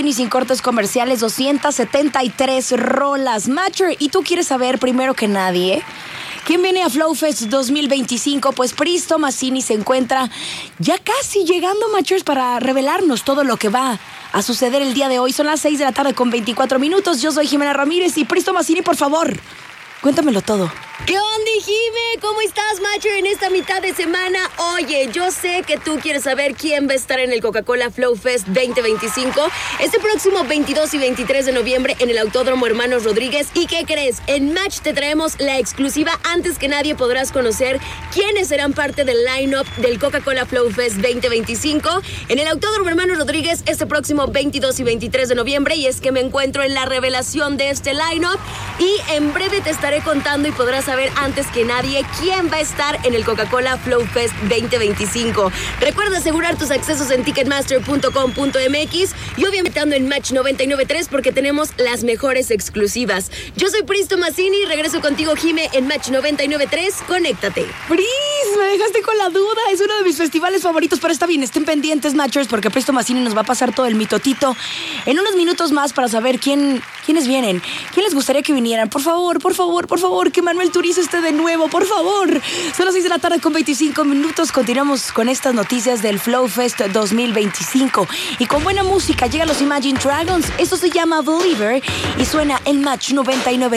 Y sin cortes comerciales, 273 rolas. Matcher, y tú quieres saber primero que nadie, ¿quién viene a Flow Fest 2025? Pues Pristo Mazzini se encuentra ya casi llegando, Matchers, para revelarnos todo lo que va a suceder el día de hoy. Son las 6 de la tarde con 24 minutos. Yo soy Jimena Ramírez y Pristo Mazzini, por favor, cuéntamelo todo. ¿Qué onda, Jime? ¿Cómo estás, Matcher, en esta mitad de semana? Oye, yo sé que tú quieres saber quién va a estar en el Coca-Cola Flow Fest 2025 este próximo 22 y 23 de noviembre en el Autódromo Hermanos Rodríguez. ¿Y qué crees? En Match te traemos la exclusiva. Antes que nadie podrás conocer quiénes serán parte del line-up del Coca-Cola Flow Fest 2025 en el Autódromo Hermanos Rodríguez este próximo 22 y 23 de noviembre. Y es que me encuentro en la revelación de este line-up y en breve te estaré contando y podrás saber antes que nadie quién va a estar en el Coca-Cola Flow Fest 2025. Recuerda asegurar tus accesos en ticketmaster.com.mx y obviamente ando en Match 99.3 porque tenemos las mejores exclusivas. Yo soy Pristo Mazzini, regreso contigo, Jime, en Match 99.3. Conéctate. Pris, me dejaste con la duda. Es uno de mis festivales favoritos, pero está bien, estén pendientes, Matchers, porque Pristo Mazzini nos va a pasar todo el mitotito en unos minutos más para saber quiénes vienen. ¿Quién les gustaría que vinieran? Por favor, que Manuel Turizo esté de nuevo, por favor. Son las 6 de la tarde con 25 minutos. Continuamos con estas noticias del Flow Fest 2025. Y con buena música llegan los Imagine Dragons. Esto se llama Believer y suena en Match 99.